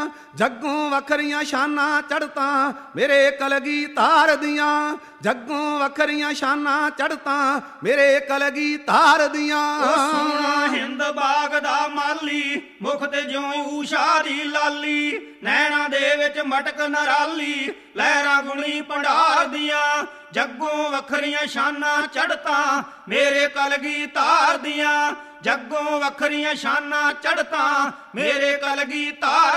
ਜੱਗੋਂ ਵੱਖਰੀਆਂ ਸ਼ਾਨਾਂ ਚੜ੍ਹਤਾਂ ਮੇਰੇ ਕਲਗੀਧਰ ਦੀਆਂ। ਜੱਗੋਂ ਵੱਖਰੀਆਂ ਸ਼ਾਨਾਂ ਚੜ੍ਹਤਾਂ ਮੇਰੇ ਕਲਗੀਧਰ ਦੀਆਂ। ਸੋਹਣਾ ਹਿੰਦ ਬਾਗ ਦਾ ਮਾਲੀ, ਮੁਖ ਤੇ ਜਿਉਂ ਊਸ਼ਾ ਦੀ ਲਾਲੀ, ਨੈਣਾ ਦੇ ਵਿੱਚ ਮਟਕ ਨਰਾਲੀ, ਲਹਿਰਾਂ ਗੁਣੀ ਭੰਡਾਰ ਦੀਆਂ। ਜੱਗੋਂ ਵੱਖਰੀਆਂ ਸ਼ਾਨਾਂ ਚੜ੍ਹਤਾਂ ਮੇਰੇ ਕਲਗੀਧਰ ਦੀਆਂ। ਜੱਗੋਂ ਵੱਖਰੀਆਂ ਸ਼ਾਨਾਂ ਚੜ੍ਹਤਾਂ ਮੇਰੇ ਕਲਗੀਧਰ